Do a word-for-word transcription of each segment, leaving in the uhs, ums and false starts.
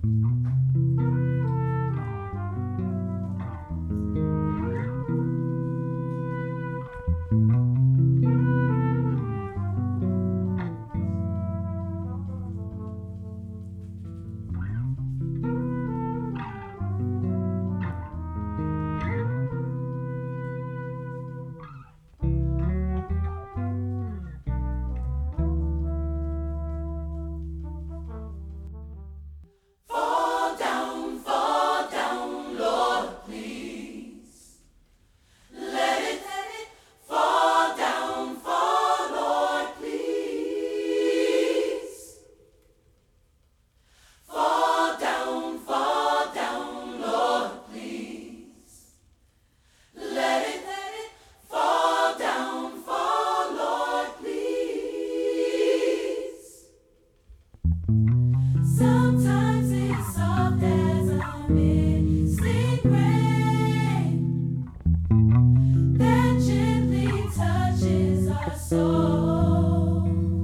Fall down, fall down, Lord, please. Let it, let it fall down, fall, Lord, please. Fall down, fall down, Lord, please. Let it, let it fall down, fall, Lord, please. Sometimes it's soft as a misty rain that gently touches our souls.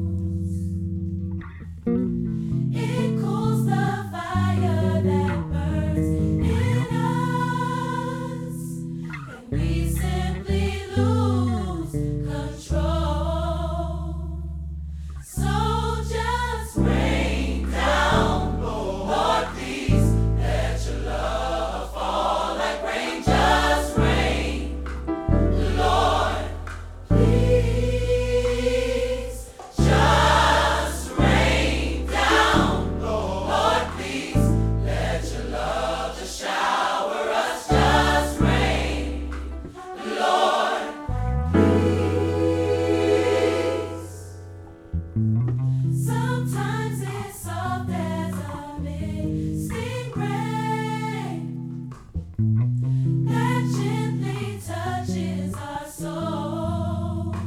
It cools the fire that burns in us, and we simply lose control. So just rain down, Lord, please. Let your love fall like rain. Just rain, Lord, please. Just rain down, Lord, please. Let your love just shower us. Just rain, Lord, please. Sometimes it's soft as a misty rain that gently touches our souls.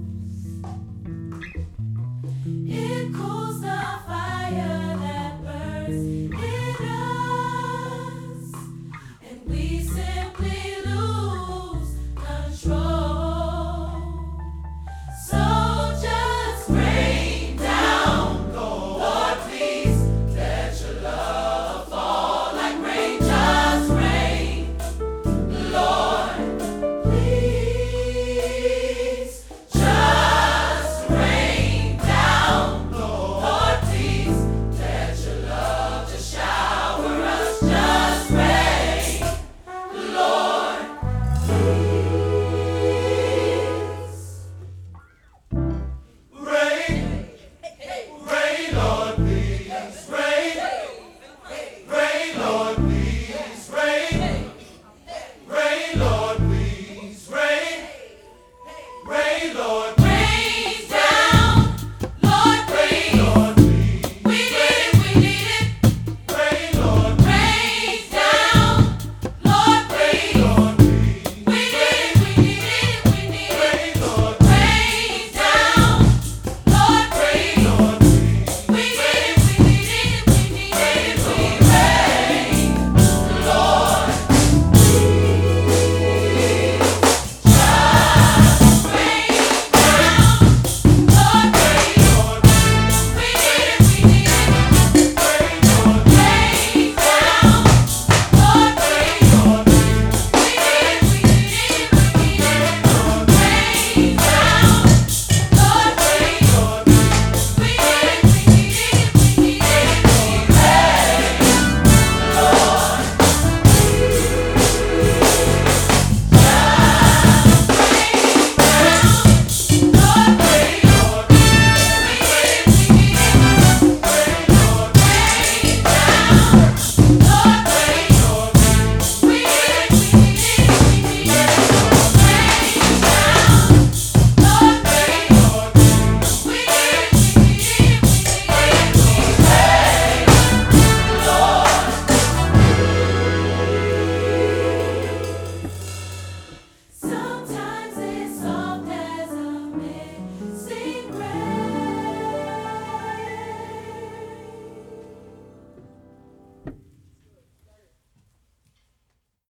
It cools the fire that burns in us, and we simply lose control. So just rain down, Lord, please. Let your love fall like rain. Just rain, Lord, please. Just rain down, Lord, please. Let your love just shower us. Just